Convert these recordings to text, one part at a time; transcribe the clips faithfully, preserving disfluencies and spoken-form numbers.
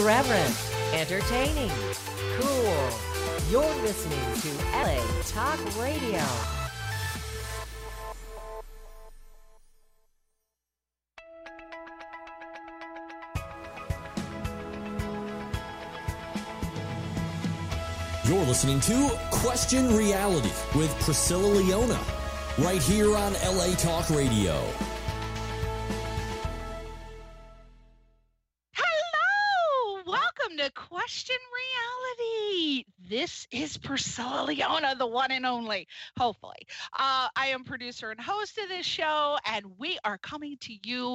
Irreverent, entertaining, cool. You're listening to L A Talk Radio. You're listening to Question Reality with Priscilla Leona, right here on L A Talk Radio. Hello! Welcome to Question Reality. This is Priscilla Leona, the one and only, hopefully. Uh, I am producer and host of this show, and we are coming to you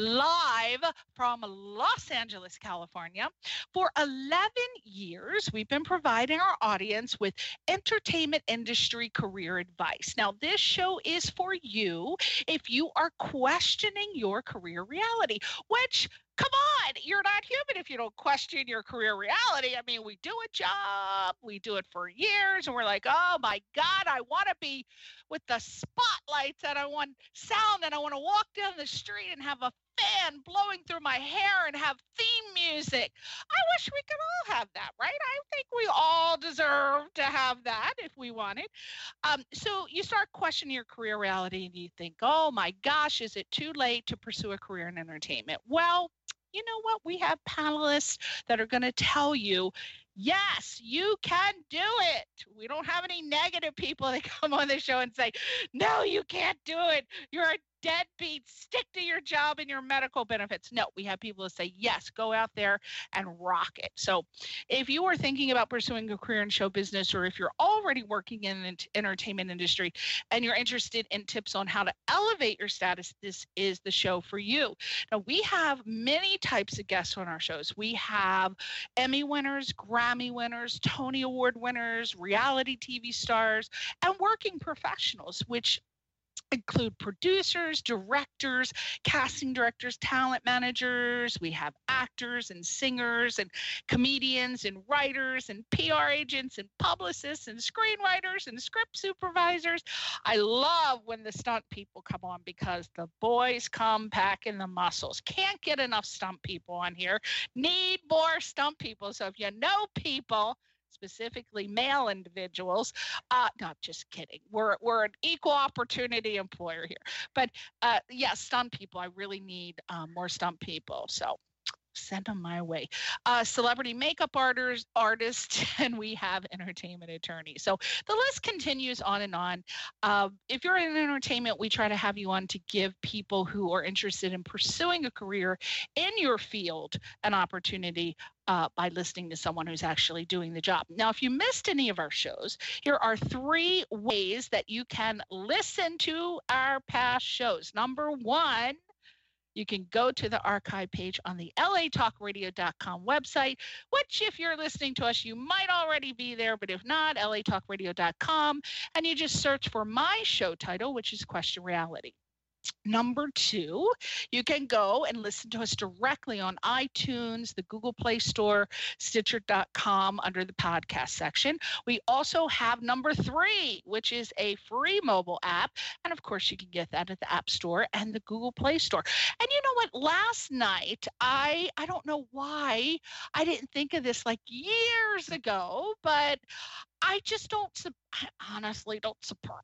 live from Los Angeles, California. For eleven years, we've been providing our audience with entertainment industry career advice. Now, this show is for you if you are questioning your career reality, which, come on, you're not human if you don't question your career reality. I mean, we do a job, we do it for years, and we're like, oh my God, I want to be with the spotlights, and I want sound, and I want to walk down the street and have a fan blowing through my hair and have theme music. I wish we could all have that, right? I think we all deserve to have that if we wanted. Um, so you start questioning your career reality and you think, oh my gosh, is it too late to pursue a career in entertainment? Well, you know what? We have panelists that are going to tell you, yes, you can do it. We don't have any negative people that come on the show and say, no, you can't do it. You're a deadbeat. Stick to your job and your medical benefits. No, we have people that say, yes, go out there and rock it. So if you are thinking about pursuing a career in show business, or if you're already working in the entertainment industry and you're interested in tips on how to elevate your status, this is the show for you. Now, we have many types of guests on our shows. We have Emmy winners, Grammy winners, Tony Award winners, reality T V stars, and working professionals, which include producers, directors, casting directors, talent managers. We have actors and singers and comedians and writers and P R agents and publicists and screenwriters and script supervisors. I love when the stunt people come on because the boys come packing the muscles. Can't get enough stunt people on here. Need more stunt people. So if you know people, specifically male individuals. Uh, not just kidding. We're we're an equal opportunity employer here. But uh, yes, yeah, stunt people. I really need um, more stunt people. So send them my way. Uh, celebrity makeup artists, artists, and we have entertainment attorneys. So the list continues on and on. Uh, if you're in entertainment, we try to have you on to give people who are interested in pursuing a career in your field an opportunity uh, by listening to someone who's actually doing the job. Now, if you missed any of our shows, here are three ways that you can listen to our past shows. Number one, you can go to the archive page on the L A talk radio dot com website, which if you're listening to us, you might already be there, but if not, L A talk radio dot com, and you just search for my show title, which is Question Reality. Number two, you can go and listen to us directly on iTunes, the Google Play Store, Stitcher dot com under the podcast section. We also have number three, which is a free mobile app. And of course, you can get that at the App Store and the Google Play Store. And you know what? Last night, I I don't know why I didn't think of this like years ago, but I just don't, I honestly don't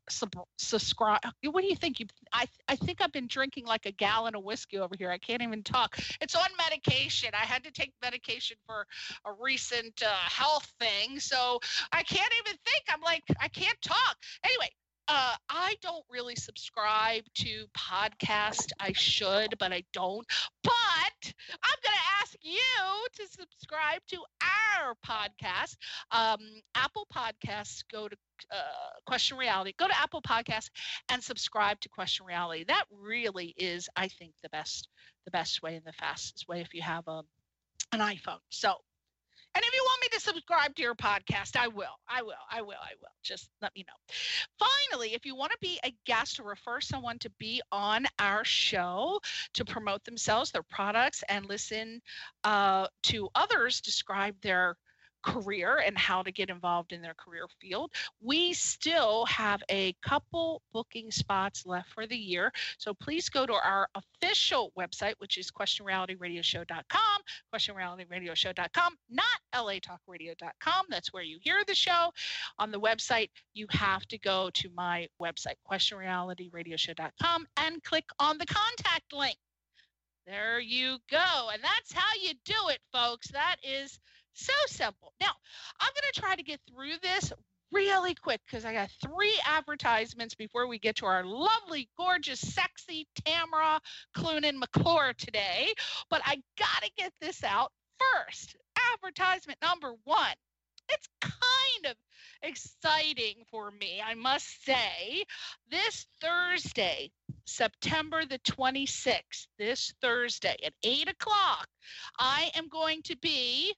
subscribe. What do you think? You, I, I think I've been drinking like a gallon of whiskey over here. I can't even talk. It's on medication. I had to take medication for a recent uh, health thing. So I can't even think. I'm like, I can't talk. Anyway. Uh, I don't really subscribe to podcasts. I should, but I don't. But I'm going to ask you to subscribe to our podcast. Um, Apple Podcasts, go to uh, Question Reality. Go to Apple Podcasts and subscribe to Question Reality. That really is, I think, the best, the best way and the fastest way if you have a, an iPhone. So. And if you want me to subscribe to your podcast, I will. I will. I will. I will. Just let me know. Finally, if you want to be a guest or refer someone to be on our show to promote themselves, their products, and listen uh, to others describe their career and how to get involved in their career field. We still have a couple booking spots left for the year. So please go to our official website, which is question reality radio show dot com, question reality radio show dot com, not L A talk radio dot com. That's where you hear the show. On the website, you have to go to my website, question reality radio show dot com, and click on the contact link. There you go. And that's how you do it, folks. That is so simple. Now, I'm going to try to get through this really quick because I got three advertisements before we get to our lovely, gorgeous, sexy Tamara Clunan McClure today. But I got to get this out first. Advertisement number one. It's kind of exciting for me, I must say. This Thursday, September the twenty-sixth, this Thursday at eight o'clock, I am going to be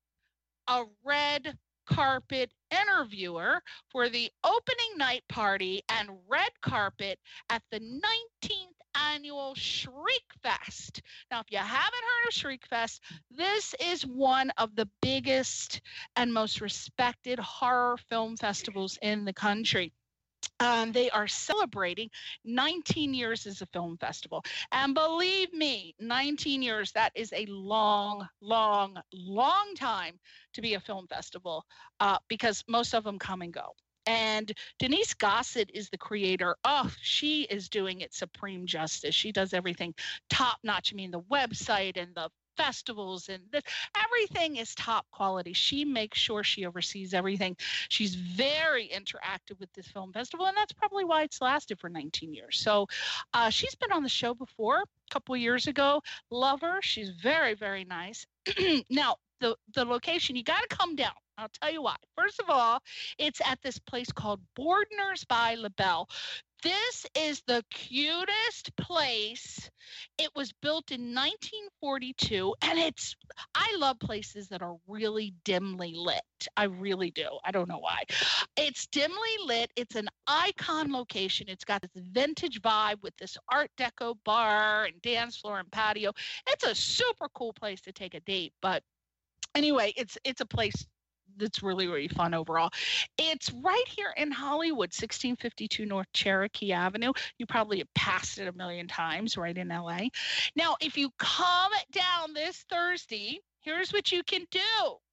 a red carpet interviewer for the opening night party and red carpet at the nineteenth annual Shriekfest. Now, if you haven't heard of Shriekfest, this is one of the biggest and most respected horror film festivals in the country. Um, they are celebrating nineteen years as a film festival. And believe me, nineteen years, that is a long, long, long time to be a film festival uh, because most of them come and go. And Denise Gossett is the creator. Oh, she is doing it supreme justice. She does everything top notch. I mean, the website and the festivals and this, everything is top quality. She makes sure she oversees everything. She's very interactive with this film festival, and that's probably why it's lasted for nineteen years. So uh, she's been on the show before a couple of years ago. Love her. She's very, very nice. Now, the, the location, you got to come down. I'll tell you why. First of all, it's at this place called Bordner's by LaBelle. This is the cutest place. It was built in nineteen forty-two, and it's, I love places that are really dimly lit. I really do. I don't know why. It's dimly lit. It's an icon location. It's got this vintage vibe with this Art Deco bar and dance floor and patio. It's a super cool place to take a date. But anyway, it's it's a place that's really, really fun overall. It's right here in Hollywood, sixteen fifty-two North Cherokee Avenue. You probably have passed it a million times right in L A. Now, if you come down this Thursday, here's what you can do.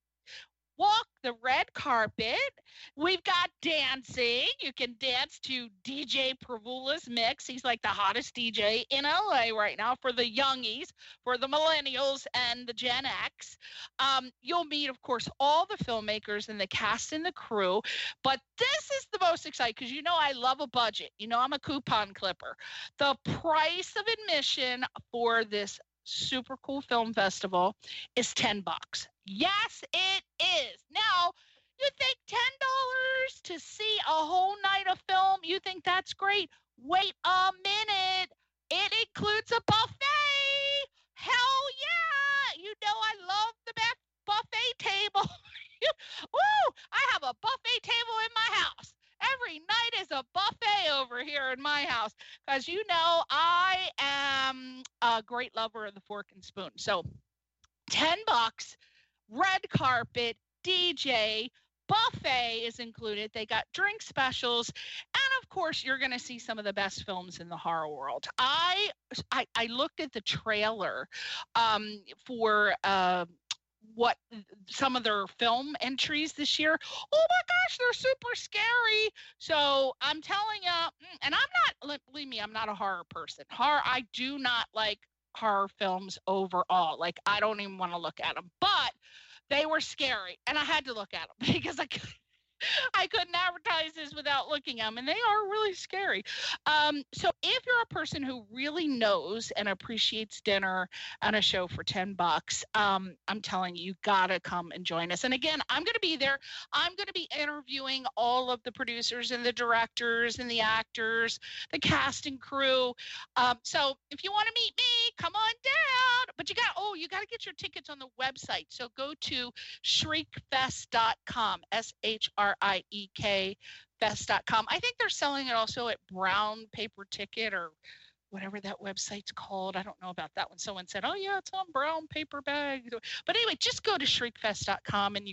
Walk the red carpet. We've got dancing. You can dance to D J Pravula's mix. He's like the hottest D J in L A right now for the youngies, for the millennials and the Gen X. Um, you'll meet, of course, all the filmmakers and the cast and the crew. But this is the most exciting because, you know, I love a budget. You know, I'm a coupon clipper. The price of admission for this super cool film festival is ten bucks. Yes, it is. Now, you think ten dollars to see a whole night of film, you think that's great? Wait a minute. It includes a buffet. Hell yeah. You know I love the back buffet table. Woo! I have a buffet table in my house. Every night is a buffet over here in my house because, you know, I am a great lover of the fork and spoon. So ten bucks, red carpet, D J, buffet is included. They got drink specials. And, of course, you're going to see some of the best films in the horror world. I I, I looked at the trailer um, for uh, what some of their film entries this year. Oh my gosh, they're super scary. So I'm telling you, and I'm not, believe me, I'm not a horror person. Horror, I do not like horror films overall. Like, I don't even want to look at them, but they were scary and I had to look at them because I could I couldn't advertise this without looking at them, and they are really scary. Um, so if you're a person who really knows and appreciates dinner and a show for ten bucks, um, I'm telling you, you gotta come and join us. And again, I'm gonna be there. I'm gonna be interviewing all of the producers and the directors and the actors, the cast and crew. Um, so if you want to meet me, come on down. But you got oh, you got to get your tickets on the website. So go to shriekfest dot com, S H R I E K fest dot com. I think they're selling it also at Brown Paper Ticket or whatever that website's called. I don't know about that one. Someone said, oh, yeah, it's on Brown Paper Bag. But anyway, just go to shriekfest dot com and you can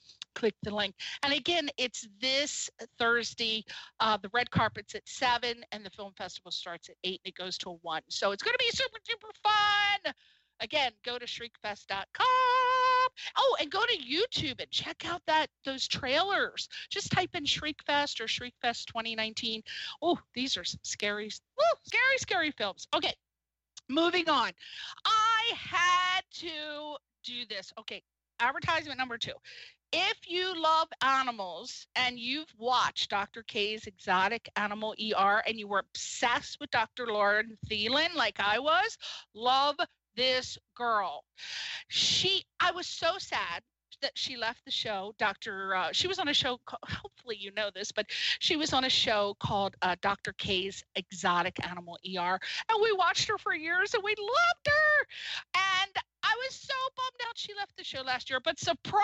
click the link. And again, it's this Thursday. Uh, the red carpet's at seven, and the film festival starts at eight, and it goes till one. So it's going to be super, super fun. Again, go to shriekfest dot com. Oh, and go to YouTube and check out that those trailers. Just type in Shriekfest or Shriekfest twenty nineteen. Oh, these are some scary, oh, scary, scary films. Okay, moving on. I had to do this. Okay, advertisement number two. If you love animals and you've watched Doctor K's Exotic Animal E R and you were obsessed with Doctor Lauren Thielen like I was, love this girl. She, I was so sad that she left the show. Doctor, uh, she was on a show, hopefully you know this, but she was on a show called uh, Doctor K's Exotic Animal E R. And we watched her for years and we loved her. And I was so bummed out she left the show last year, but surprise,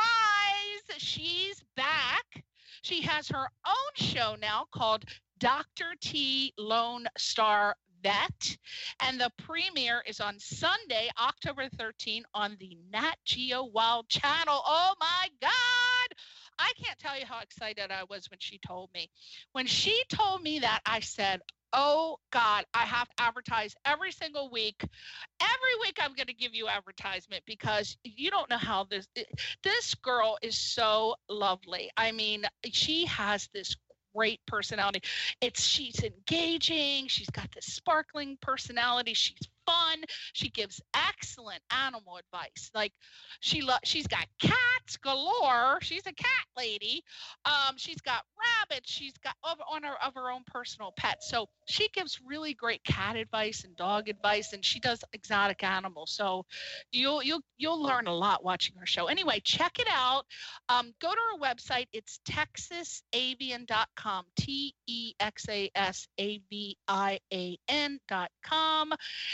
she's back. She has her own show now called Doctor T Lone Star Vet, and the premiere is on Sunday, October thirteenth on the Nat Geo Wild Channel. Oh my God! I can't tell you how excited I was when she told me. When she told me that, I said, oh God, I have to advertise every single week. Every week I'm going to give you advertisement because you don't know how this, this girl is so lovely. I mean, she has this great personality. It's she's engaging. She's got this sparkling personality. She's fun. She gives excellent animal advice. Like she lo- she's got cats galore. She's a cat lady. Um, she's got rabbits. She's got of, on her of her own personal pets. So she gives really great cat advice and dog advice, and she does exotic animals. So you'll you'll you'll learn a lot watching her show. Anyway, check it out. Um, go to her website. It's texas avian dot com. T E X A S A V I A N dot com.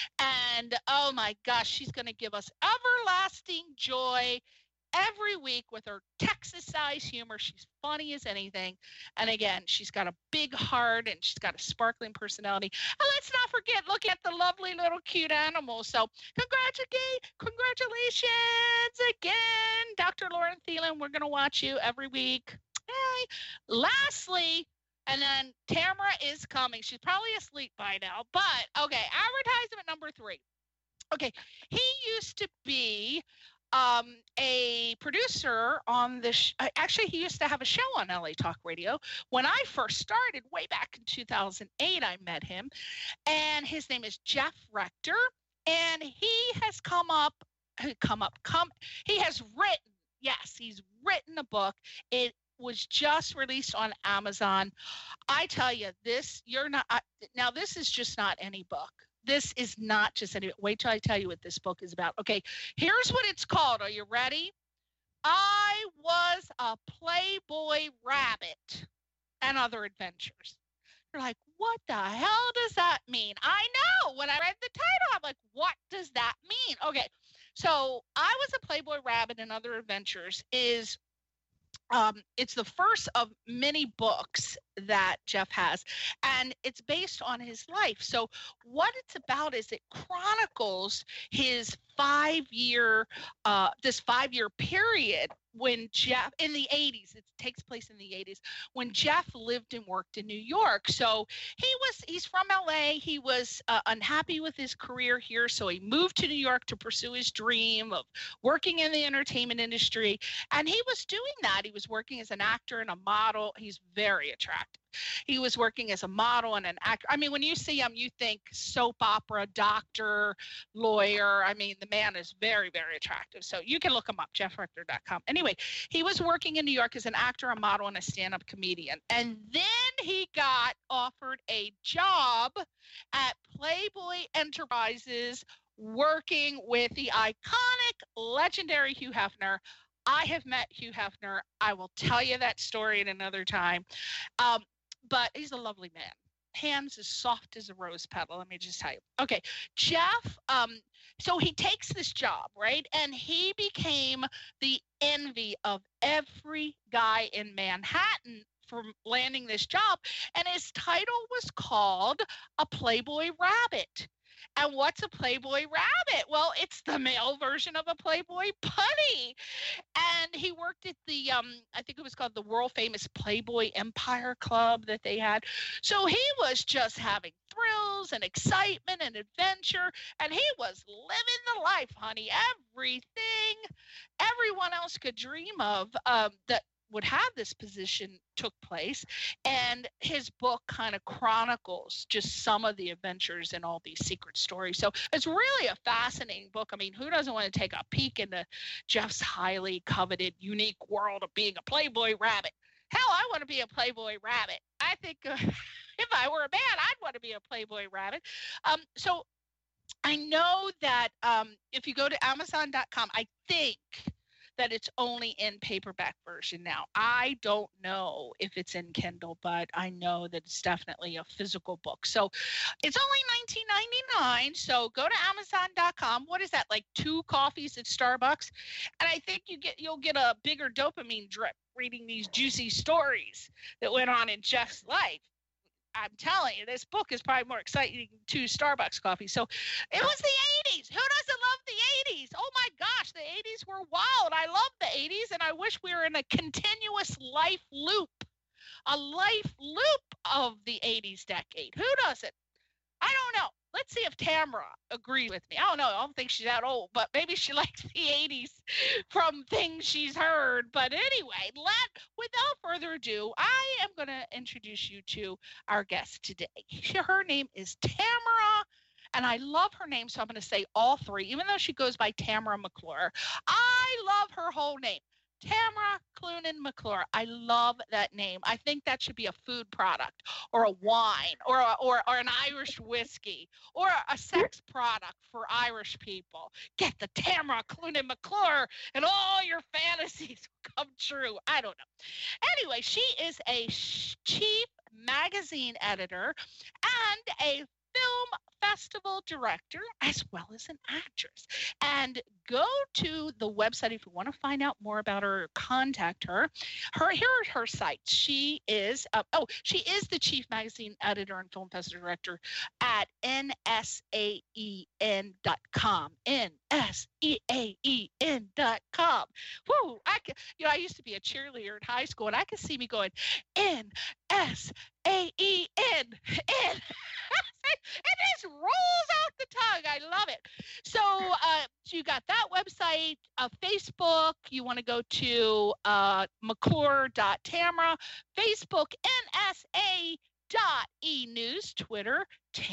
And oh my gosh, she's going to give us everlasting joy every week with her Texas-sized humor. She's funny as anything. And again, she's got a big heart and she's got a sparkling personality. And let's not forget, look at the lovely little cute animals. So congratulations, congratulations again, Doctor Lauren Thielen. We're going to watch you every week. Yay. Lastly, and then Tamara is coming. She's probably asleep by now. But, okay, advertisement number three. Okay, he used to be um, a producer on the sh- – actually, he used to have a show on L A Talk Radio. When I first started, way back in two thousand eight, I met him. And his name is Jeff Rector. And he has come up – come up – come. He has written – yes, he's written a book. It was just released on Amazon. I tell you, this, you're not, I, now this is just not any book. This is not just any, wait till I tell you what this book is about. Okay, here's what it's called. Are you ready? I Was a Playboy Rabbit and Other Adventures. You're like, what the hell does that mean? I know, when I read the title, I'm like, what does that mean? Okay, so I Was a Playboy Rabbit and Other Adventures is Um, it's the first of many books that Jeff has, and it's based on his life. So what it's about is it chronicles his five-year, uh, this five-year period when Jeff, in the eighties, it takes place in the eighties, when Jeff lived and worked in New York. So he was, he's from L A. He was uh, unhappy with his career here, so he moved to New York to pursue his dream of working in the entertainment industry. And he was doing that. He was working as an actor and a model. He's very attractive. He was working as a model and an actor. I mean, when you see him, you think soap opera, doctor, lawyer. I mean, the man is very, very attractive. So you can look him up, jeff rector dot com. Anyway, he was working in New York as an actor, a model, and a stand-up comedian. And then he got offered a job at Playboy Enterprises working with the iconic, legendary Hugh Hefner. I have met Hugh Hefner. I will tell you that story at another time. Um, but he's a lovely man. Hands as soft as a rose petal, let me just tell you. Okay, Jeff, um, so he takes this job, right? And he became the envy of every guy in Manhattan for landing this job. And his title was called A Playboy Rabbit. And what's a Playboy rabbit? Well, it's the male version of a Playboy bunny. And he worked at the, um, I think it was called the world famous Playboy Empire Club that they had. So he was just having thrills and excitement and adventure. And he was living the life, honey. Everything everyone else could dream of um, that would have this position took place. And his book kind of chronicles just some of the adventures and all these secret stories. So it's really a fascinating book. I mean, who doesn't want to take a peek into Jeff's highly coveted, unique world of being a Playboy rabbit? Hell, I want to be a Playboy rabbit. I think uh, if I were a man, I'd want to be a Playboy rabbit. Um, so I know that um, if you go to amazon dot com, I think that it's only in paperback version now. I don't know if it's in Kindle, but I know that it's definitely a physical book. So it's only nineteen ninety-nine. So go to amazon dot com. What is that, like two coffees at Starbucks? And I think you get you'll get a bigger dopamine drip reading these juicy stories that went on in Jeff's life. I'm telling you, this book is probably more exciting than two Starbucks coffees. So it was the eighties. Who doesn't love the eighties? Oh my gosh, the eighties were wild. I love the eighties, and I wish we were in a continuous life loop, a life loop of the eighties decade. Who doesn't? I don't know. Let's see if Tamara agrees with me. I don't know. I don't think she's that old, but maybe she likes the eighties from things she's heard. But anyway, let without further ado, I am going to introduce you to our guest today. Her name is Tamara, and I love her name, so I'm going to say all three, even though she goes by Tamara McClure. I love her whole name. Tamara Cloonan McClure. I love that name. I think that should be a food product or a wine or a, or, or an Irish whiskey or a sex product for Irish people. Get the Tamara Cloonan McClure and all your fantasies come true. I don't know. Anyway, she is a chief magazine editor and a film festival director, as well as an actress. And go to the website if you want to find out more about her, contact her. Her here are her sites. She is uh, oh, she is the chief magazine editor and film festival director at N S A E N dot com. N S E A E N dot com. Whoo! I can, you know, I used to be a cheerleader in high school, and I could see me going N S A E N N. It just rolls out the tongue. I love it. So, uh, so you got that website, uh, Facebook. You want to go to uh, McClure dot Tamara, Facebook, N S A dot E News, Twitter,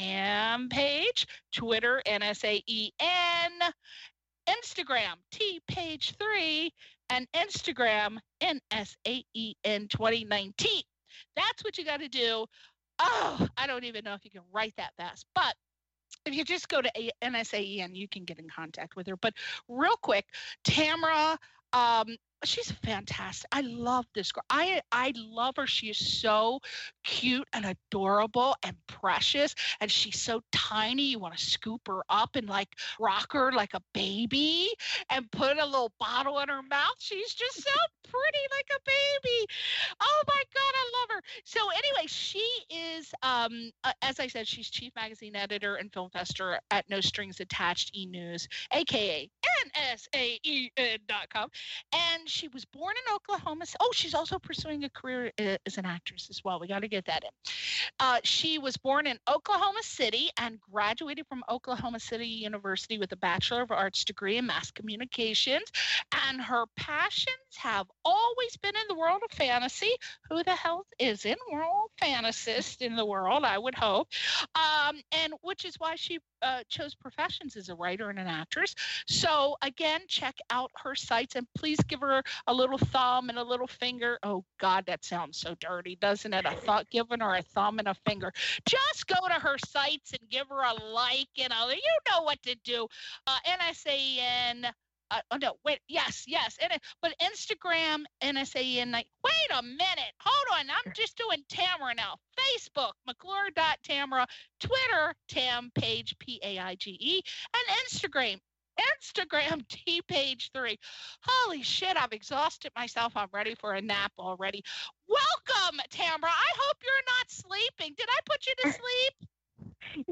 Tam Page, Twitter, N S A E N, Instagram, T Page three, and Instagram, N S A E N twenty nineteen. That's what you got to do. Oh, I don't even know if you can write that fast, but if you just go to N S A E N, you can get in contact with her. But real quick, Tamara, um, she's fantastic. I love this girl. I I love her. She is so cute and adorable and precious, and she's so tiny. You want to scoop her up and like rock her like a baby and put a little bottle in her mouth. She's just so pretty like a baby. Oh my God, I love her. So anyway, she is, um, uh, as I said, she's chief magazine editor and film fester at No Strings Attached E-News, aka N S A E N dot com. And she was born in Oklahoma. Oh, she's also pursuing a career as an actress as well. We got to get that in. Uh, she was born in Oklahoma City and graduated from Oklahoma City University with a Bachelor of Arts degree in mass communications. And her passions have always been in the world of fantasy. Who the hell isn't? We're all fantasists in the world, I would hope. Um, and which is why she uh, chose professions as a writer and an actress. So again, check out her sites and please give her a little thumb and a little finger. Oh God, that sounds so dirty, doesn't it? A thought, giving her a thumb and a finger. Just go to her sites and give her a like and a, you know what to do. Uh, N S A N. Uh, oh no, wait, yes, yes. And, but Instagram, N S A E N. Wait a minute. Hold on. I'm just doing Tamara now. Facebook, McClure dot Tamara. Twitter, Tam Page, P A I G E. And Instagram, Instagram, T Page three. Holy shit, I've exhausted myself. I'm ready for a nap already. Welcome, Tamara. I hope you're not sleeping. Did I put you to sleep?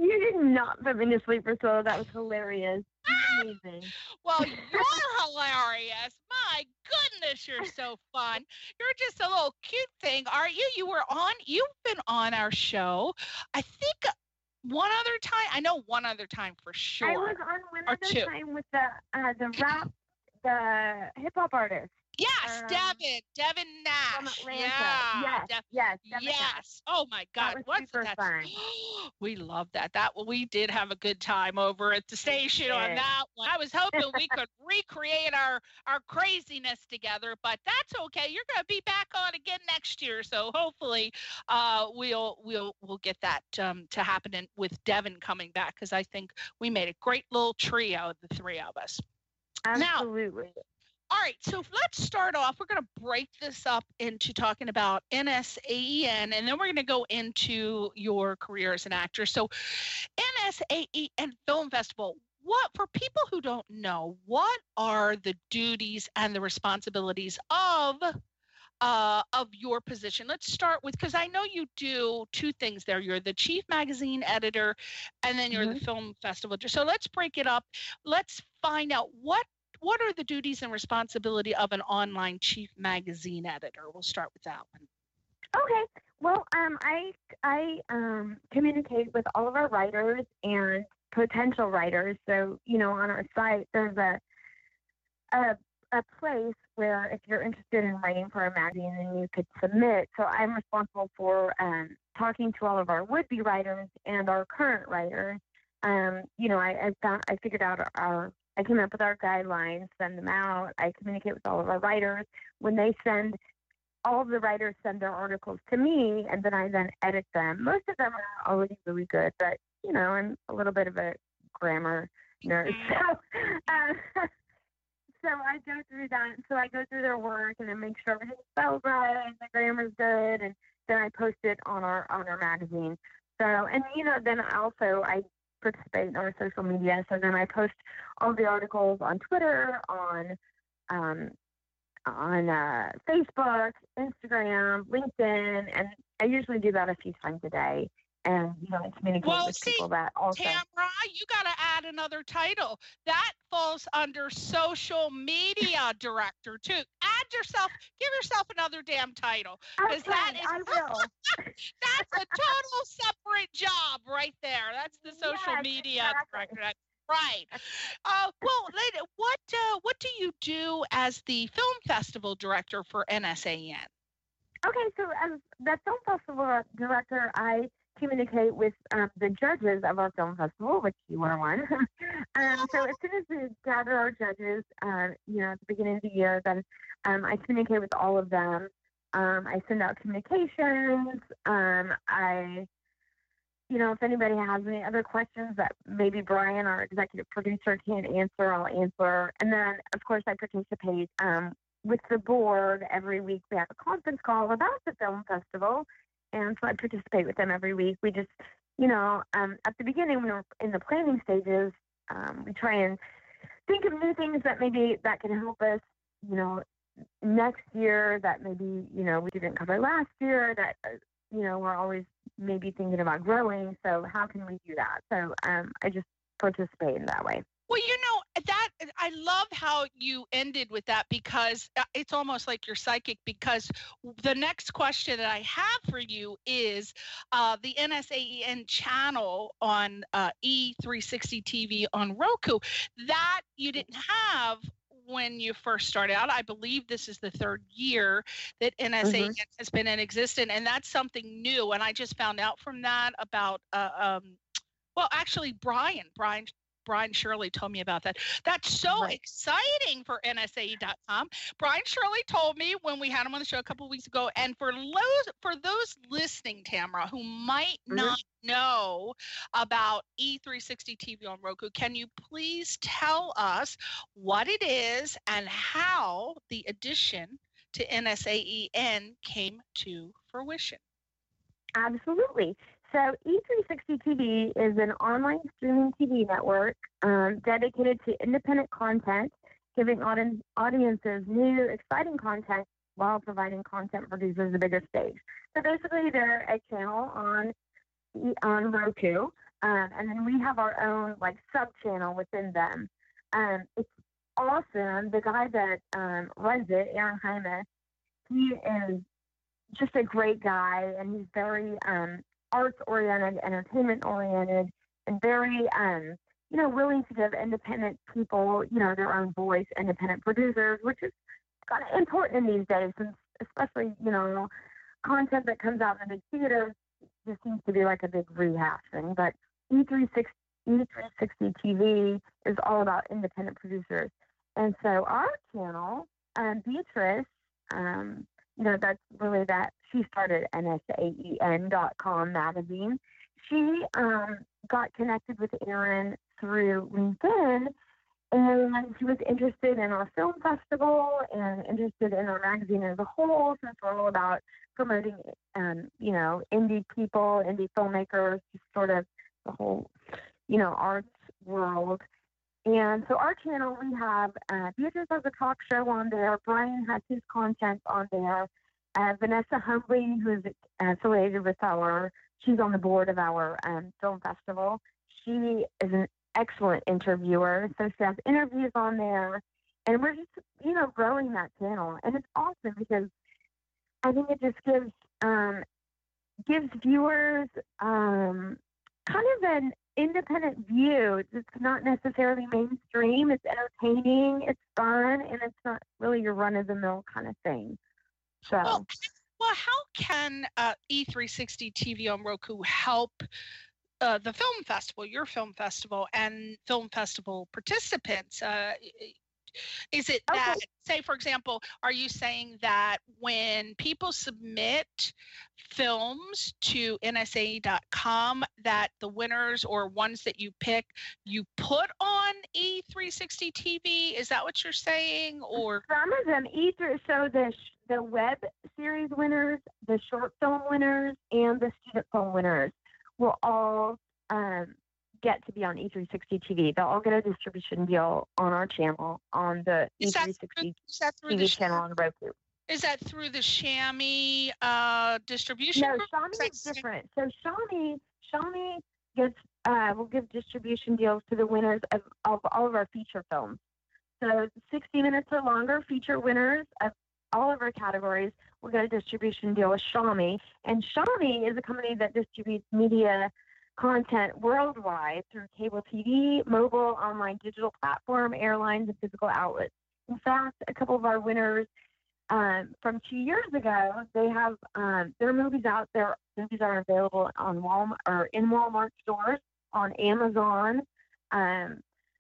You did not put me to sleep, Priscilla. That was hilarious. Amazing. Well, you're hilarious. My goodness, you're so fun. You're just a little cute thing, aren't you? You were on, you've been on our show, I think one other time. I know one other time for sure. I was on one or other two. time with the uh, the rap, the hip hop artist. Yes, Um, Devin, Devin From Nash. Atlanta. Yeah, Yes, Dev- yes, Devin Nash. yes. Oh my God, That was what's super that? fun. We love that. That we did have a good time over at the station on did. that one. I was hoping we could recreate our our craziness together, but that's okay. You're going to be back on again next year, so hopefully uh, we'll we'll we'll get that um, to happen in, with Devin coming back, because I think we made a great little trio, the three of us. Absolutely. Now, all right, so let's start off. We're going to break this up into talking about N S A E N, and then we're going to go into your career as an actor. So N S A E N Film Festival, what, for people who don't know, what are the duties and the responsibilities of uh, of your position? Let's start with, because I know you do two things there. You're the chief magazine editor, and then you're Mhm. the film festival. So let's break it up. Let's find out what What are the duties and responsibility of an online chief magazine editor? We'll start with that one. Okay. Well, um, I I um, communicate with all of our writers and potential writers. So, you know, on our site, there's a a a place where if you're interested in writing for a magazine, then you could submit. So I'm responsible for um, talking to all of our would-be writers and our current writers. Um, you know, I I, found, I figured out our I came up with our guidelines, send them out. I communicate with all of our writers. When they send, all of the writers send their articles to me, and then I then edit them. Most of them are already really good, but, you know, I'm a little bit of a grammar nerd. So, uh, so I go through that. So I go through their work and then make sure everything's spelled right and the grammar's good, and then I post it on our on our magazine. So, and, you know, then also I participate in our social media. So then I post all the articles on Twitter, on um, on uh, Facebook, Instagram, LinkedIn, and I usually do that a few times a day. And, you know, I communicate Well, with see, people that also. Tamara, you got to add another title. That falls under social media director, too. Add yourself, give yourself another damn title. Because Okay, that is, I will. that's a total separate job right there. That's the social Yes, media exactly. director. That's right. Uh, well, lady, what uh, what do you do as the film festival director for N S A E N? Okay, so as the film festival director, I communicate with um, the judges of our film festival, which you are one. um, so as soon as we gather our judges, uh, you know, at the beginning of the year, then um, I communicate with all of them. Um, I send out communications. Um, I, you know, if anybody has any other questions that maybe Brian, our executive producer, can't answer, I'll answer. And then, of course, I participate um, with the board. Every week we have a conference call about the film festival. And so I participate with them every week. We just, you know, um, at the beginning when we're in the planning stages, um, we try and think of new things that maybe that can help us, you know, next year that maybe, you know, we didn't cover last year that, uh, you know, we're always maybe thinking about growing. So how can we do that? So um, I just participate in that way. Well, you know, that I love how you ended with that, because it's almost like you're psychic, because the next question that I have for you is uh, the N S A E N channel on uh, E three sixty T V on Roku that you didn't have when you first started out. I believe this is the third year that N S A E N mm-hmm. has been in existence, and that's something new. And I just found out from that about, uh, um, well, actually, Brian, Brian. Brian Shirley told me about that. That's so right. exciting for N S A E dot com. Brian Shirley told me when we had him on the show a couple of weeks ago. And for those, for those listening, Tamara, who might mm-hmm. not know about E three sixty T V on Roku, can you please tell us what it is and how the addition to N S A E N came to fruition? Absolutely. So E three sixty T V is an online streaming T V network um, dedicated to independent content, giving audi- audiences new, exciting content while providing content producers a bigger stage. So basically, they're a channel on on Roku Um, and then we have our own like sub channel within them. Um, it's awesome. The guy that um, runs it, Aaron Hymas, he is just a great guy, and he's very um, arts oriented, entertainment oriented, and very um, you know, willing to give independent people, you know, their own voice, independent producers, which is kind of important in these days, and especially, you know, content that comes out in the big theaters just seems to be like a big rehash thing. But E three sixty, E three sixty T V is all about independent producers. And so our channel, um, Beatrice, um, you know, that's really that, she started N S A E N dot com magazine. She um, got connected with Aaron through LinkedIn, and she was interested in our film festival and interested in our magazine as a whole, since we're all about promoting, um, you know, indie people, indie filmmakers, just sort of the whole, you know, arts world. And so our channel, we have uh, Beatrice has a talk show on there. Brian has his content on there. Uh, Vanessa Humbly, who's affiliated with our, she's on the board of our um, film festival. She is an excellent interviewer, so she has interviews on there, and we're just, you know, growing that channel. And it's awesome because I think it just gives um, gives viewers um, kind of an independent view. It's not necessarily mainstream. It's entertaining. It's fun, and it's not really your run-of-the-mill kind of thing. So, well, well how can uh, E three sixty T V on Roku help uh, the film festival, your film festival, and film festival participants? Uh, is it okay. that, say, for example, are you saying that when people submit films to N S A E dot com, that the winners or ones that you pick, you put on E three sixty T V? Is that what you're saying? Or some of them, either so the the web series winners, the short film winners, and the student film winners will all um, get to be on E three sixty T V. They'll all get a distribution deal on our channel, on the E three sixty T V channel on Roku. Is that through the Shami uh, distribution? No, group? Shami is different. So Shami, Shami gets uh, will give distribution deals to the winners of, of all of our feature films. So sixty minutes or longer feature winners of all of our categories will get a distribution deal with Shami. And Shami is a company that distributes media content worldwide through cable T V, mobile, online digital platform, airlines, and physical outlets. In fact, a couple of our winners um, from two years ago, they have um, their movies out. Their movies are available on Walmart or in Walmart stores, on Amazon. Um,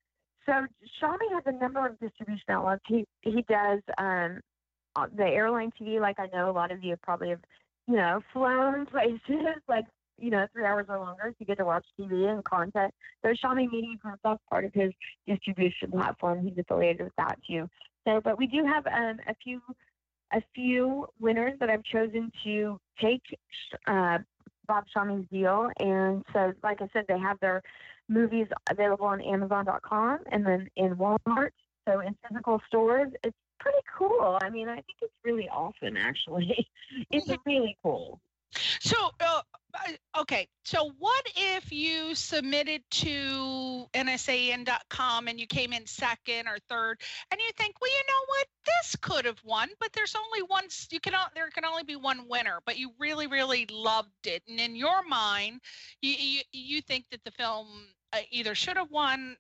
so Shami has a number of distribution outlets. He he does um, the airline T V, like I know a lot of you probably have, you know, flown places like, you know, three hours or longer, so you get to watch T V and content. So Shami Media Group, that's part of his distribution platform. He's affiliated with that too. So, but we do have um, a few a few winners that I've chosen to take uh, Bob Shami's deal. And so, like I said, they have their movies available on Amazon dot com and then in Walmart. So in physical stores, it's pretty cool. I mean, I think it's really awesome, actually. It's really cool. So, uh, okay. So what if you submitted to N S A E N dot com and you came in second or third, and you think, well, you know what, this could have won, but there's only one. You can there can only be one winner, but you really, really loved it, and in your mind, you you, you think that the film uh, either should have won,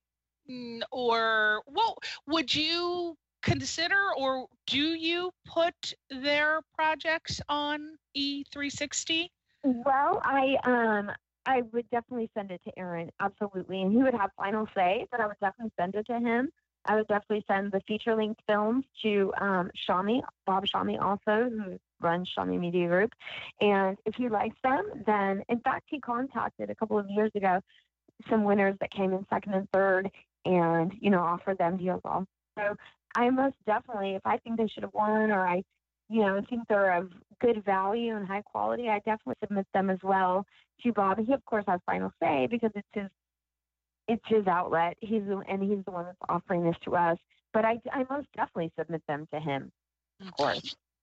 or well, would you consider, or do you put their projects on E three sixty? Well, I um I would definitely send it to Aaron, absolutely, and he would have final say, but I would definitely send it to him. I would definitely send the feature-length films to um, Shami, Bob Shami also, who runs Shami Media Group, and if he likes them, then, in fact, he contacted a couple of years ago some winners that came in second and third, and, you know, offered them deals also. So I most definitely, if I think they should have won, or I, you know, think they're of good value and high quality, I definitely submit them as well to Bob. He, of course, has final say because it's his, it's his outlet. He's the, and he's the one that's offering this to us. But I, I most definitely submit them to him, of course.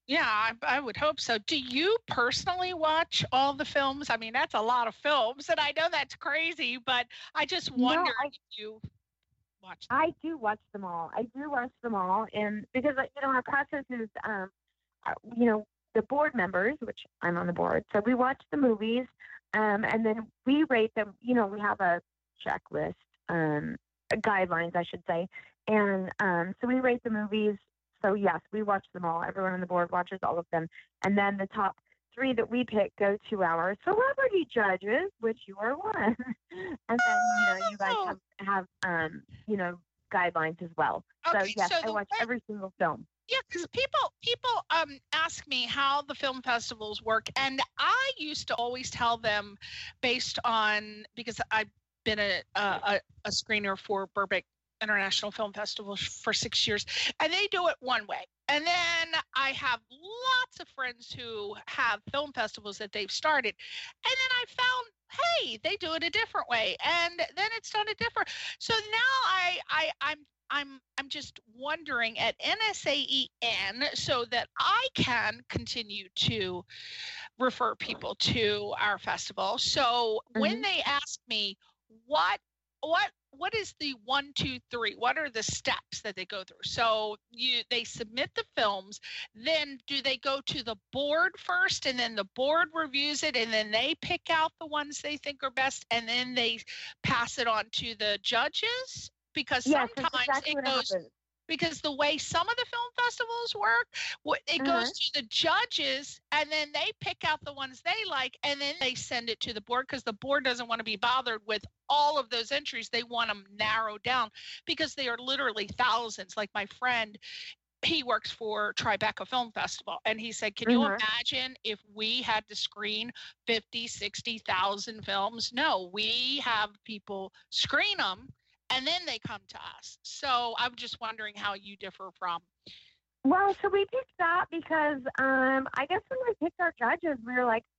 Yeah, I, I would hope so. Do you personally watch all the films? I mean, that's a lot of films, and I know that's crazy, but I just wonder no, I, if you watch them. I do watch them all. I do watch them all, and because you know our process is, um, uh, you know, the board members, which I'm on the board, so we watch the movies, um, and then we rate them. You know, we have a checklist, um, guidelines, I should say, and um, so we rate the movies. So yes, we watch them all. Everyone on the board watches all of them, and then the top three that we pick go to our celebrity judges, which you are one, and then you know you guys have have um, you know guidelines as well. Okay, so yes, so I watch way- every single film. Yeah, because people people um ask me how the film festivals work, and I used to always tell them based on, because I've been a a, a screener for Burbank International Film Festival for six years, and they do it one way. And then I have lots of friends who have film festivals that they've started, and then I found, hey, they do it a different way, and then it's done a different. So now I I I'm I'm I'm just wondering at N S A E N, so that I can continue to refer people to our festival. So mm-hmm. when they ask me what what what is the one, two, three? What are the steps that they go through? So you they submit the films, then do they go to the board first, and then the board reviews it, and then they pick out the ones they think are best, and then they pass it on to the judges? Because yes, sometimes exactly it goes happens. Because the way some of the film festivals work, it uh-huh. goes to the judges, and then they pick out the ones they like, and then they send it to the board, because the board doesn't want to be bothered with all of those entries. They want them narrowed down, because they are literally thousands. Like my friend, he works for Tribeca Film Festival, and he said, can you uh-huh. imagine if we had to screen fifty, sixty thousand films? No, we have people screen them, and then they come to us. So I'm just wondering how you differ from. Well, so we picked that because um, I guess when we picked our judges, we were like,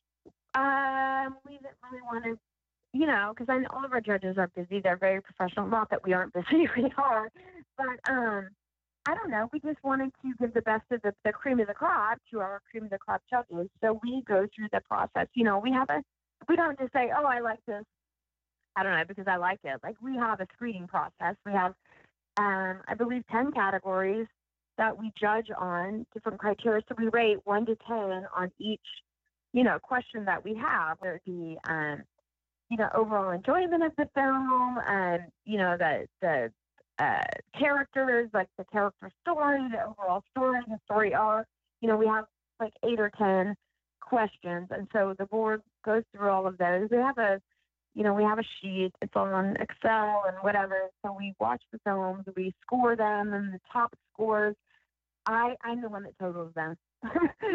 um, we didn't really want to, you know, because I know all of our judges are busy. They're very professional. Not that we aren't busy, we are. But um, I don't know. We just wanted to give the best of the, the cream of the crop to our cream of the crop judges. So we go through the process. You know, we have a, we don't just say, oh, I like this. I don't know, because I like it. Like, we have a screening process. We have, um, I believe, ten categories that we judge on, different criteria. So we rate one to ten on each, you know, question that we have. Whether it be, um, you know, overall enjoyment of the film, and, you know, the the uh, characters, like the character story, the overall story, the story arc. You know, we have like eight or ten questions, and so the board goes through all of those. We have a You know, we have a sheet, it's on Excel and whatever. So we watch the films, we score them, and the top scores, I, I'm the one that totals them. So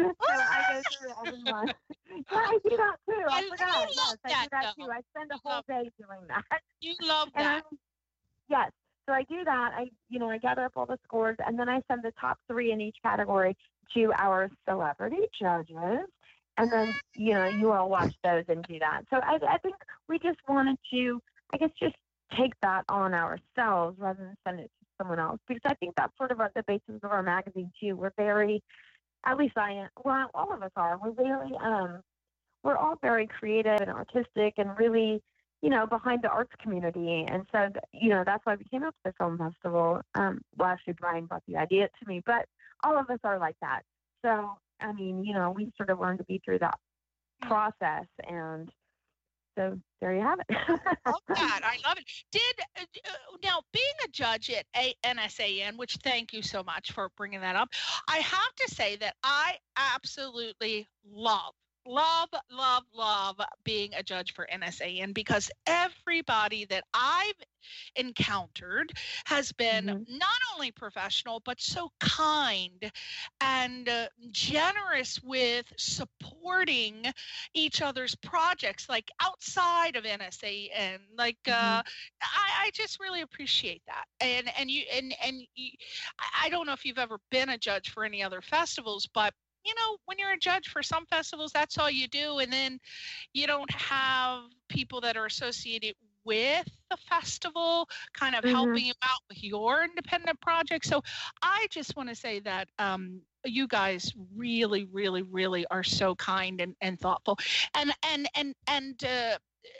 I go through everyone. Yeah, I do that too. I, I forgot. Yes, I do that though. too. I spend a whole day doing that. You love that. And, yes. So I do that. I, you know, I gather up all the scores, and then I send the top three in each category to our celebrity judges. And then, you know, you all watch those and do that. So I, I think we just wanted to, I guess, just take that on ourselves rather than send it to someone else. Because I think that's sort of the basis of our magazine, too. We're very, at least I am, well, all of us are. We're very, um, we're all very creative and artistic and really, you know, behind the arts community. And so, you know, that's why we came up with the film festival. Um, well, actually, Brian brought the idea to me. But all of us are like that. So, I mean, you know, we sort of learned to be through that process, and so there you have it. I love that. I love it. Did uh, now being a judge at a- N S A N, which thank you so much for bringing that up. I have to say that I absolutely love. Love, love, love being a judge for N S A N, because everybody that I've encountered has been mm-hmm. not only professional, but so kind and uh, generous with supporting each other's projects, like outside of N S A N. Like, mm-hmm. uh, I, I just really appreciate that. And and you and and you, I don't know if you've ever been a judge for any other festivals, but you know, when you're a judge for some festivals, that's all you do. And then you don't have people that are associated with the festival kind of mm-hmm. helping you out with your independent project. So I just want to say that um, you guys really, really, really are so kind and, and thoughtful, and and and and uh,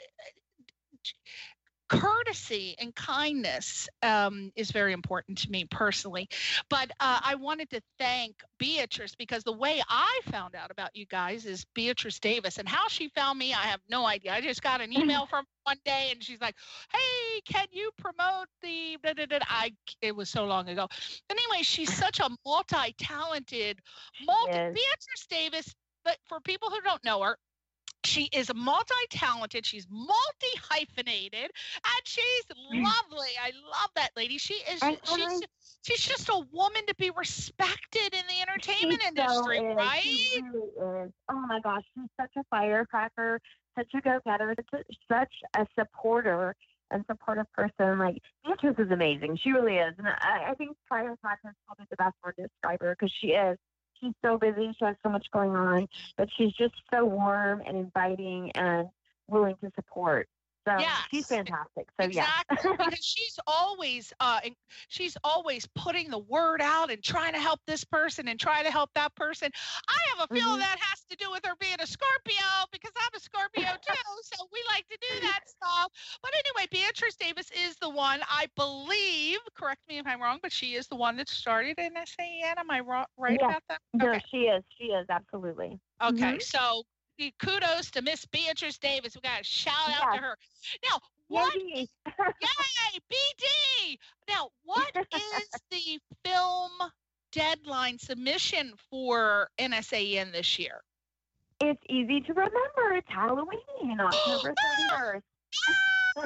courtesy and kindness um, is very important to me personally. But uh, I wanted to thank Beatrice, because the way I found out about you guys is Beatrice Davis, and how she found me, I have no idea. I just got an email from one day, and she's like, "Hey, can you promote the?" Da, da, da. I it was so long ago. Anyway, she's such a multi-talented, multi. Yes. Beatrice Davis. But for people who don't know her, she is multi-talented. She's multi-hyphenated, and she's lovely. I love that lady. She is. And She's. I- She's just a woman to be respected in the entertainment She industry, so is. right? She really is. Oh my gosh, she's such a firecracker, such a go-getter, such a, such a supporter and supportive person. Like, Beatrice is amazing. She really is. And I, I think firecracker is probably the best word to describe her, because she is. She's so busy. She has so much going on, but she's just so warm and inviting and willing to support. So Yes. she's fantastic. So Exactly, yeah. because she's always uh, in- she's always putting the word out and trying to help this person and try to help that person. I have a feeling Mhm. that has to do with her being a Scorpio, because I'm a Scorpio too, so we like to do that stuff. But anyway, Beatrice Davis is the one, I believe, correct me if I'm wrong, but she is the one that started N S A E N. Am I ro- right Yeah. about that? No, Okay. she is. She is, absolutely. Okay, Mhm. so kudos to Miss Beatrice Davis. We got to shout out Yes. to her. Now, what? Yay. Yay, B D! Now, what is the film deadline submission for N S A E N this year? It's easy to remember. It's Halloween, October thirty-first. Ah,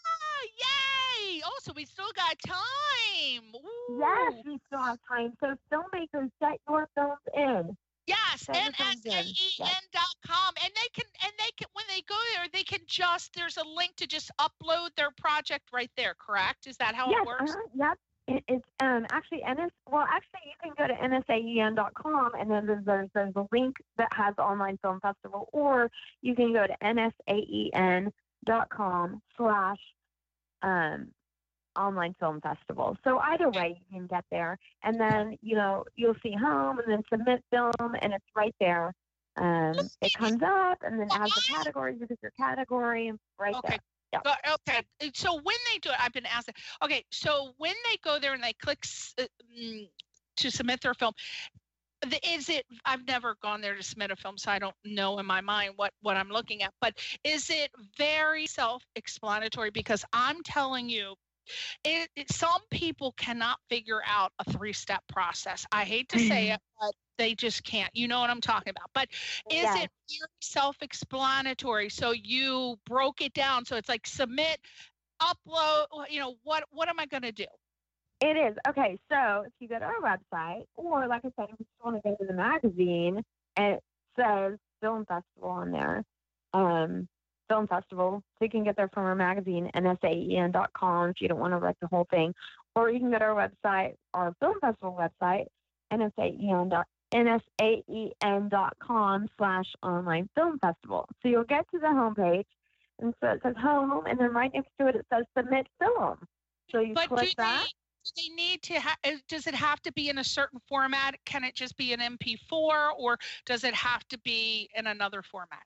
yay! Oh, so we still got time. Ooh. Yes, we still have time. So filmmakers, get your films in. Yes, Set N your S films A in. E N Yes. dot com, and they can, and they can, when they go there, they can just, there's a link to just upload their project right there, correct? Is that how Yes, it works? uh-huh, yep. It, it's um actually N S. Well, actually, you can go to N S A E N dot com, and then there's, there's there's a link that has Online Film Festival, or you can go to N S A E N dot com slash um Online Film Festival. So either way, you can get there, and then you know you'll see home, and then submit film, and it's right there. Um, it comes up, and then it has the categories. You pick your category, and right Okay. there. Yeah. Uh, Okay. So when they do it, I've been asked. Okay. So when they go there and they click s- uh, mm, to submit their film, the- is it? I've never gone there to submit a film, so I don't know in my mind what what I'm looking at. But is it very self-explanatory? Because I'm telling you, it, it, some people cannot figure out a three-step process. I hate to say it, but they just can't. You know what I'm talking about. But is Yes. it very self-explanatory? So you broke it down. So it's like submit, upload. You know what? What am I going to do? It is. Okay, so if you go to our website, or like I said, if you just want to go to the magazine, and it says Film Festival on there, um, Film Festival, so you can get there from our magazine, N S A E N dot com, if you don't want to write the whole thing, or you can go to our website, our Film Festival website, N S A E N dot N S A E N dot com slash Online Film Festival. So you'll get to the homepage, and so it says home, and then right next to it, it says submit film. So you But do click they, that. do they need to? Ha- uh, does it have to be in a certain format? Can it just be an M P four, or does it have to be in another format?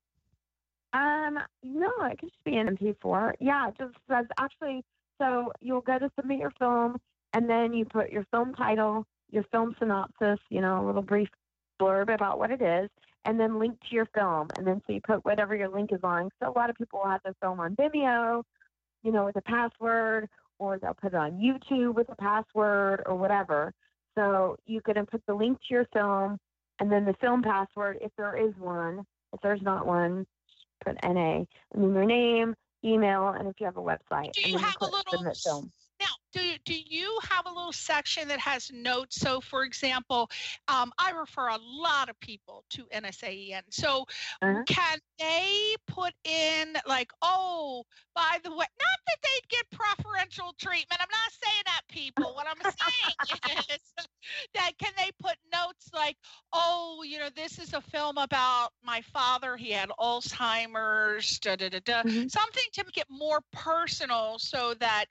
Um, no, it could just be an M P four. Yeah, it just says actually. So you'll go to submit your film, and then you put your film title, your film synopsis, you know, a little brief blurb about what it is, and then link to your film. And then so you put whatever your link is on. So a lot of people will have their film on Vimeo, you know, with a password, or they'll put it on YouTube with a password or whatever. So you can put the link to your film, and then the film password, if there is one. If there's not one, put N A, and then your name, email, and if you have a website. Do and you then have a click little submit film. Now, do, do you have a little section that has notes? So, for example, um, I refer a lot of people to N S A E N. So, Uh-huh. can they put in, like, oh, by the way, not that they'd get preferential treatment. I'm not saying that, people. What I'm saying is that can they put notes like, oh, you know, this is a film about my father. He had Alzheimer's, da da da da. Mhm. Something to make it more personal so that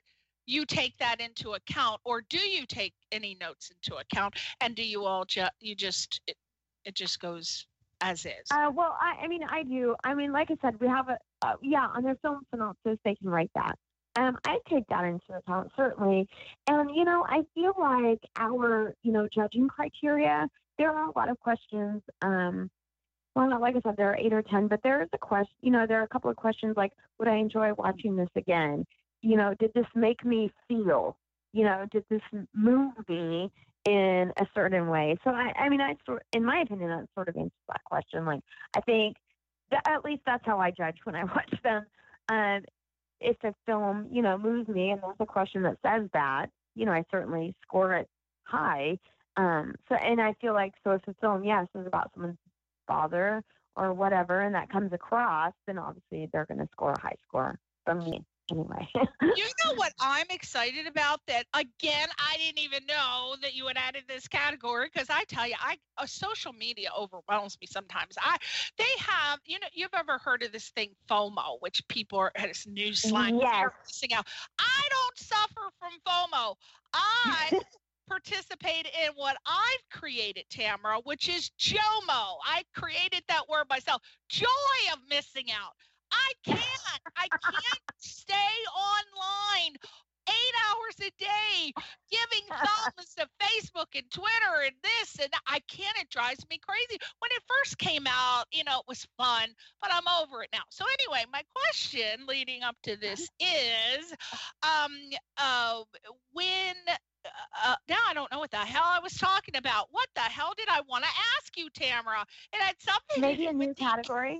you take that into account, or do you take any notes into account? And do you all just, you just, it, it just goes as is? Uh, well, I, I mean, I do. I mean, like I said, we have a, uh, yeah, on their film synopsis, they can write that. Um, I take that into account, certainly. And, you know, I feel like our, you know, judging criteria, there are a lot of questions. Um, well, not like I said, there are eight or ten, but there is a question, you know, there are a couple of questions like, would I enjoy watching this again? You know, did this make me feel? You know, did this move me in a certain way? So, I, I mean, I sort, in my opinion, that sort of answers that question. Like, I think that at least that's how I judge when I watch them. Um, if a film, you know, moves me and there's a question that says that, you know, I certainly score it high. Um, so, and I feel like, so if a film, yes, is about someone's father or whatever, and that comes across, then obviously they're going to score a high score from me anyway. You know what I'm excited about? That again, I didn't even know that you had added this category, because I tell you, I uh, social media overwhelms me sometimes. I they have, you know, you've ever heard of this thing FOMO, which people are this new slang. Yes. Missing out. I don't suffer from FOMO. I participate in what I've created, Tamara, which is JOMO. I created that word myself. Joy of missing out. I can't. I can't stay online eight hours a day giving thumbs to Facebook and Twitter and this, and I can't. It drives me crazy. When it first came out, you know, it was fun, but I'm over it now. So anyway, my question leading up to this is, um, uh, when Uh, now I don't know what the hell I was talking about. What the hell did I want to ask you, Tamara? It had something Maybe to a do new with category.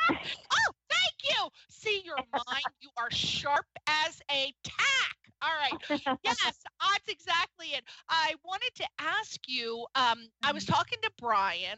Oh, thank you. See, your mind, you are sharp as a tack. All right. Yes, that's exactly it. I wanted to ask you, um, I was talking to Brian,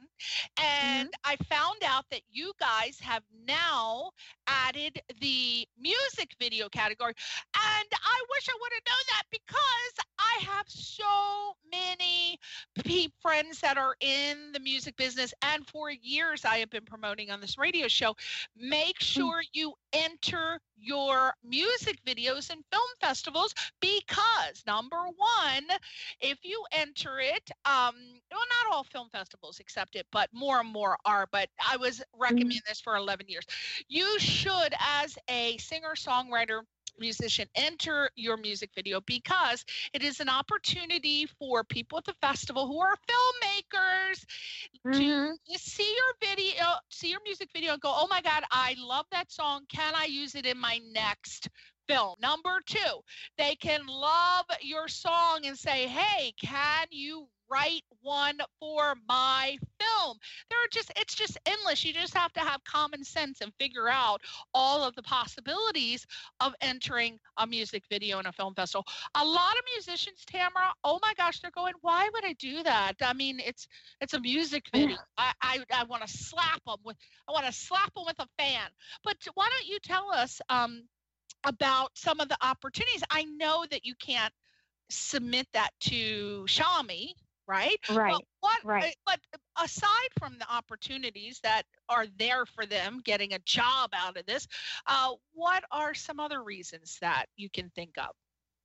and mm-hmm. I found out that you guys have now added the music video category. And I wish I would have known that, because I have so many pe- friends that are in the music business. And for years, I have been promoting on this radio show. Make sure you enter your music videos in film festivals, because number one, if you enter it, um, well, not all film festivals accept it, but more and more are, but I was recommending this for eleven years. You should, as a singer, songwriter, musician, enter your music video, because it is an opportunity for people at the festival who are filmmakers mm-hmm. to see your video, see your music video and go, oh my God, I love that song. Can I use it in my next film? Number two, they can love your song and say, hey, can you write one for my film? There are just, it's just endless. You just have to have common sense and figure out all of the possibilities of entering a music video in a film festival. A lot of musicians, Tamara, oh my gosh, they're going, why would I do that? I mean, it's it's a music video. I I, I want to slap them with, I want to slap them with a fan. But why don't you tell us um, about some of the opportunities? I know that you can't submit that to Xiaomi, right? Right. But what, right. But aside from the opportunities that are there for them getting a job out of this, uh, what are some other reasons that you can think of?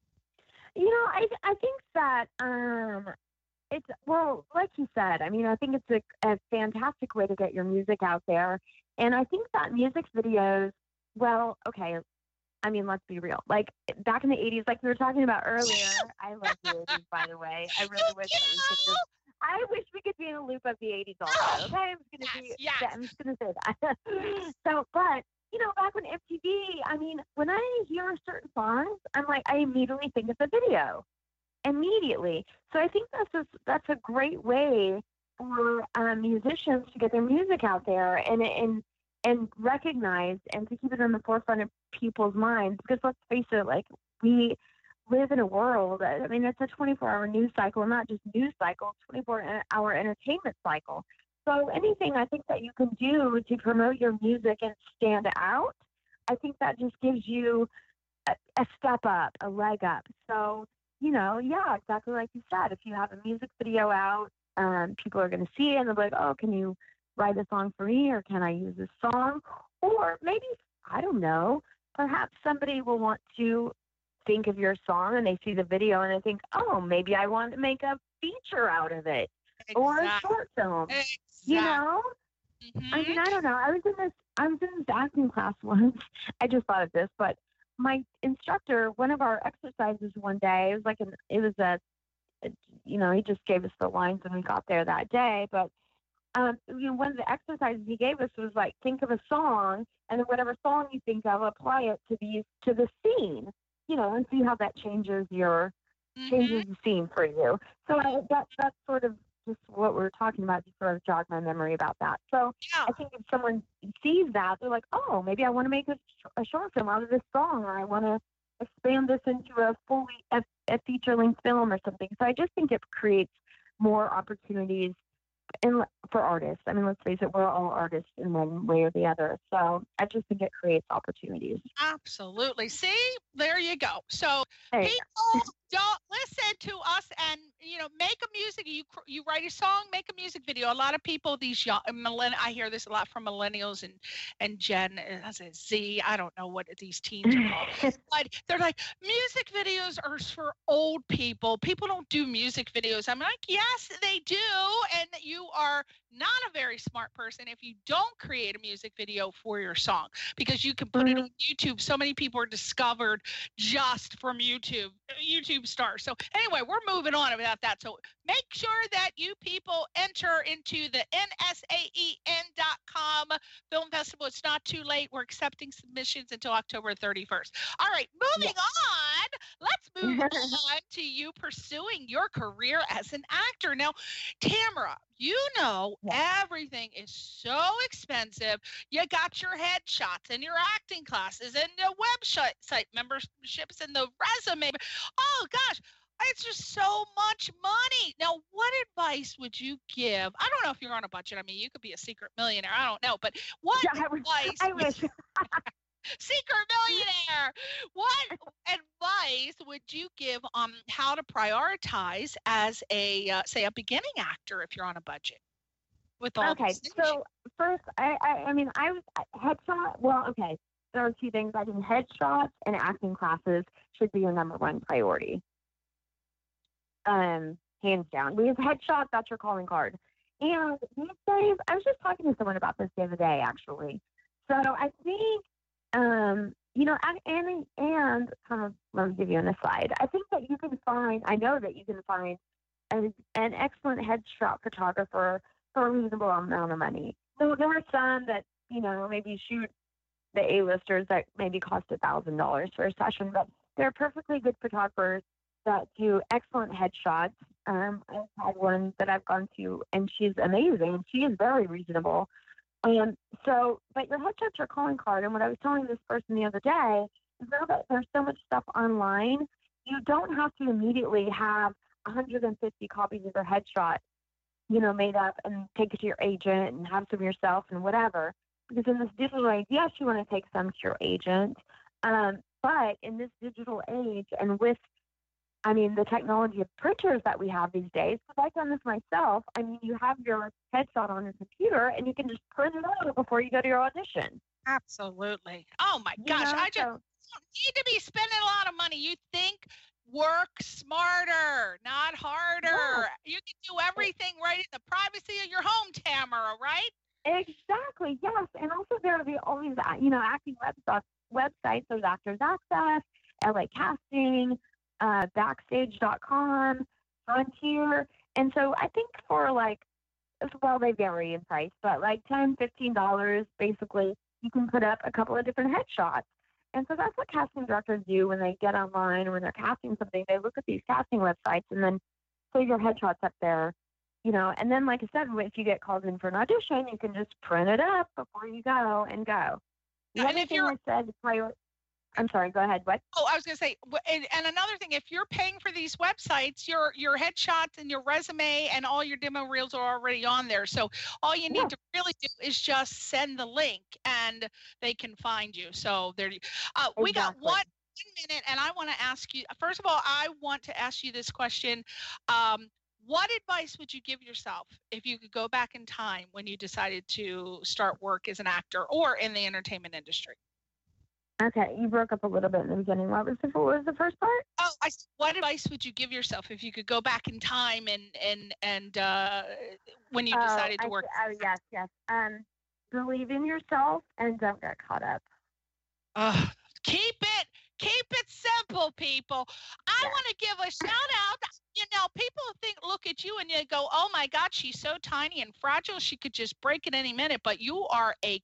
You know, I I think that um, it's, well, like you said, I mean, I think it's a, a fantastic way to get your music out there. And I think that music videos, well, okay, I mean, let's be real. Like back in the eighties, like we were talking about earlier, I love the eighties, by the way. I really wish that we could just, I wish we could be in a loop of the eighties also. Okay, I'm just gonna be, yes. I'm just gonna say that. So, but you know, back when M T V, I mean, when I hear certain songs, I'm like, I immediately think of the video, immediately. So I think that's a, that's a great way for um, musicians to get their music out there and and and recognized, and to keep it in the forefront of people's minds. Because let's face it, like we live in a world, I mean, it's a twenty-four hour news cycle, not just news cycle, twenty-four hour entertainment cycle. So anything I think that you can do to promote your music and stand out, I think that just gives you a, a step up, a leg up. So, you know, yeah, exactly like you said, if you have a music video out, um, people are going to see it and they're like, oh, can you write a song for me, or can I use this song? Or maybe, I don't know, perhaps somebody will want to think of your song and they see the video and they think, oh, maybe I want to make a feature out of it Exactly. or a short film. Exactly. You know? Mm-hmm. I mean, I don't know. I was in this I was in this acting class once. I just thought of this, but my instructor, one of our exercises one day, it was like an it was a, a you know, he just gave us the lines when we got there that day, but um, you know, one of the exercises he gave us was like, think of a song, and then whatever song you think of, apply it to the to the scene, you know, and see how that changes your Mm-hmm. changes the scene for you. So I, that that's sort of just what we were talking about. Just sort of jogged my memory about that. So Yeah. I think if someone sees that, they're like, oh, maybe I want to make a, a short film out of this song, or I want to expand this into a fully a, a feature length film or something. So I just think it creates more opportunities in, for artists. I mean, let's face it, we're all artists in one way or the other. So I just think it creates opportunities. Absolutely. See, there you go. So There you people don't listen to us, and you know, make a music. You cr- you write a song, make a music video. A lot of people, these young, millenn- I hear this a lot from millennials and and Gen uh, Z. I don't know what these teens are called, but they're like, music videos are for old people. People don't do music videos. I'm like, yes, they do, and you are not a very smart person if you don't create a music video for your song, because you can put it on YouTube. So many people are discovered just from YouTube, YouTube stars. So anyway, we're moving on about that. So make sure that you people enter into the N S A E N dot com Film Festival. It's not too late. We're accepting submissions until October thirty-first. All right, moving on. Let's move on to you pursuing your career as an actor. Now, Tamara, you know, everything is so expensive. You got your headshots and your acting classes and the website site memberships and the resume. Oh gosh, it's just so much money. Now, what advice would you give? I don't know if you're on a budget. I mean, you could be a secret millionaire. I don't know, but what Yeah, I wish- advice? I would wish. you- Secret millionaire. What advice would you give on how to prioritize as a, uh, say, a beginning actor if you're on a budget? With all Okay, these things? so first, I, I, I mean, I was headshot. Well, okay, there are two things. I think headshots and acting classes should be your number one priority. Um, hands down. Because headshots, that's your calling card. And these days, I was just talking to someone about this the other day, actually. So I think, um, you know, and, and and kind of let me give you an aside. I think that you can find. I know that you can find an, an excellent headshot photographer for a reasonable amount of money. So there are some that, you know, maybe shoot the A-listers that maybe cost a thousand dollars for a session, but they're perfectly good photographers that do excellent headshots. Um, I've had one that I've gone to, and she's amazing. She is very reasonable. Um, so, but your headshots are calling card. And what I was telling this person the other day is now that there's so much stuff online, you don't have to immediately have one hundred fifty copies of your headshot, you know, made up and take it to your agent and have some yourself and whatever. Because in this digital age, yes, you want to take some to your agent. Um, but in this digital age and with, I mean, the technology of printers that we have these days, because I've done this myself, I mean, you have your headshot on your computer and you can just print it out before you go to your audition. Absolutely. Oh my You gosh, know, I just so- don't need to be spending a lot of money. You think work smarter, not harder. You can do everything right in the privacy of your home, Tamara, right? Exactly, yes. And also there are the, all these, uh, you know, acting websites, websites. There's Actors Access, L A Casting, uh, Backstage dot com, Frontier. And so I think for like, well, they vary in price, but like ten dollars, fifteen dollars, basically, you can put up a couple of different headshots. And so that's what casting directors do when they get online or when they're casting something. They look at these casting websites and then put your headshots up there, you know. And then, like I said, if you get called in for an audition, you can just print it up before you go and go. The And other if thing you're- I said, prior- I'm sorry, go ahead. What? Oh, I was going to say, w- and, and another thing, if you're paying for these websites, your your headshots and your resume and all your demo reels are already on there. So all you need Yeah. to really do is just send the link, and they can find you. So there, you, uh, we got Exactly. one minute, and I want to ask you. First of all, I want to ask you this question. Um, what advice would you give yourself if you could go back in time when you decided to start work as an actor or in the entertainment industry? Okay, you broke up a little bit in the beginning. What was the what was the first part? Oh, I, what advice would you give yourself if you could go back in time and and and uh, when you decided oh, to work? I, oh, yes, yes. Um, believe in yourself and don't get caught up. Uh, keep it keep it simple, people. I Yeah. want to give a shout out. You know, people think look at you and you go, "Oh my God, she's so tiny and fragile. She could just break at any minute." But you are a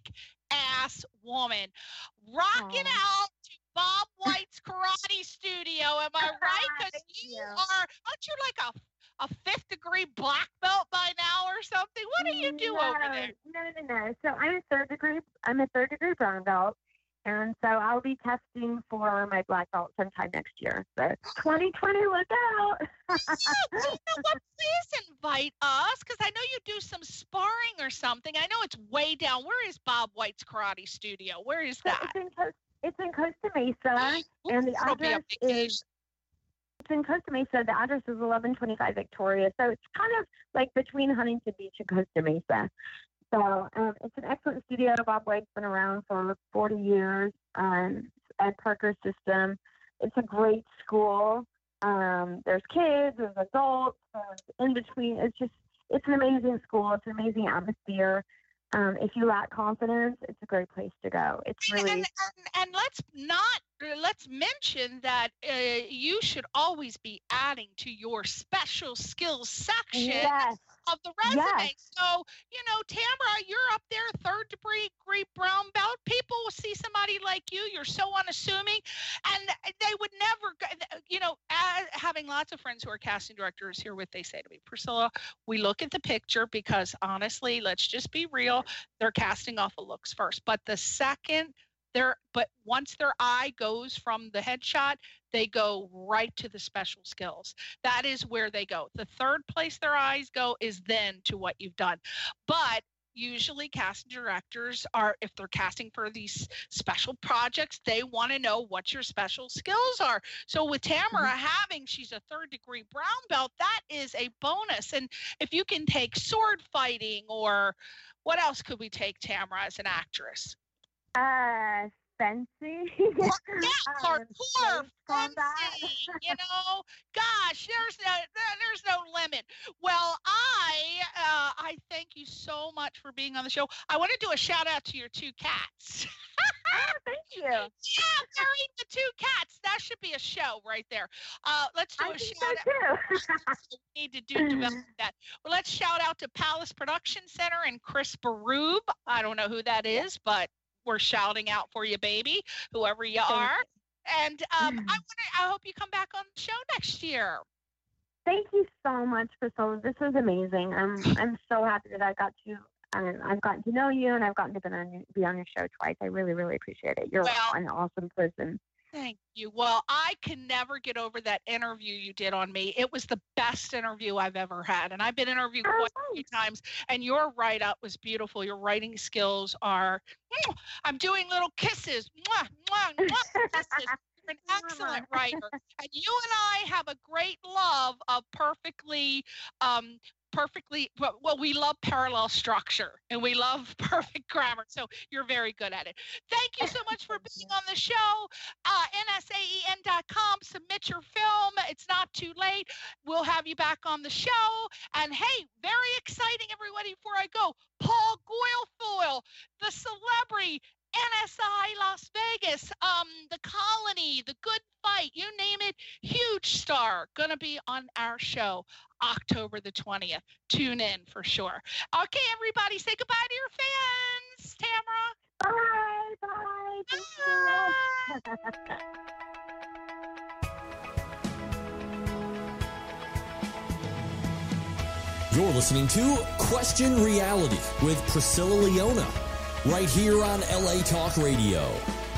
kick-ass woman, rocking Aw. out to Bob White's Karate Studio. Am I right? Because Thank you you. are, aren't you like a a fifth degree black belt by now or something? What do you do no, over there? No, no, no. So I'm a third degree. I'm a third degree brown belt, and so I'll be testing for my black belt sometime next year. So twenty twenty, look out! Yeah, well, you know what? Please invite us because I know you do some sparring or something. I know it's way down. Where is Bob White's Karate Studio? Where is So that? it's in Costa, it's in Costa Mesa, and the It'll be a address vacation. is it's in Costa Mesa. The address is eleven twenty-five Victoria, so it's kind of like between Huntington Beach and Costa Mesa. So um, it's an excellent studio. Bob White's been around for forty years. Um, at Parker System, it's a great school. Um, there's kids, there's adults, there's in between. It's just it's an amazing school. It's an amazing atmosphere. Um, if you lack confidence, it's a great place to go. It's really and, and, and let's not let's mention that uh, you should always be adding to your special skills section yes. of the resume. Yes. So, you know, Tamara, you're up there, third degree brown belt. People will see somebody like you. You're so unassuming, and they would never, you know, uh, having lots of friends who are casting directors, hear what they say to me. Priscilla, we look at the picture because honestly, let's just be real. They're casting off of looks first, but the second they're, but once their eye goes from the headshot, they go right to the special skills. That is where they go. The third place their eyes go is then to what you've done. But usually casting directors are, if they're casting for these special projects, they want to know what your special skills are. So with Tamara Mm-hmm. having, she's a third degree brown belt, that is a bonus. And if you can take sword fighting, or what else could we take, Tamara, as an actress? Uh, fencing. Yeah, Um, parkour, space combat. fencing, you know, gosh, there's no, there's no limit. Well, I, uh, I thank you so much for being on the show. I want to do a shout out to your two cats. Oh, thank you. Yeah, they're eating the two cats. That should be a show right there. Uh, let's do I a think shout out. so too. We need to do develop that. Well, let's shout out to Palace Production Center and Chris Baroob. I don't know who that is, but we're shouting out for you, baby, whoever you Thank are. you. And um, I want to. I hope you come back on the show next year. Thank you so much, Priscilla. This was amazing. I'm I'm so happy that I got to. Um, I've gotten to know you, and I've gotten to be on, be on your show twice. I really, really appreciate it. You're Well, an awesome person. Thank you. Well, I can never get over that interview you did on me. It was the best interview I've ever had. And I've been interviewed Oh, quite a few times, and your write-up was beautiful. Your writing skills are, I'm doing little kisses, mwah, mwah, mwah, kisses. You're an excellent writer. And you and I have a great love of perfectly, um, perfectly, well, we love parallel structure and we love perfect grammar. So you're very good at it. Thank you so much for being on the show. Uh, N S A E N dot com. Submit your film. It's not too late. We'll have you back on the show. And hey, very exciting, everybody, before I go, Paul Guilfoyle, the celebrity, N S I Las Vegas, um, the Colony, the Good Fight, you name it, huge star, gonna be on our show October the twentieth. Tune in for sure. Okay, everybody, say goodbye to your fans. Tamara. Bye, bye. Thank you. You're listening to Question Reality with Priscilla Leona, right here on L A Talk Radio.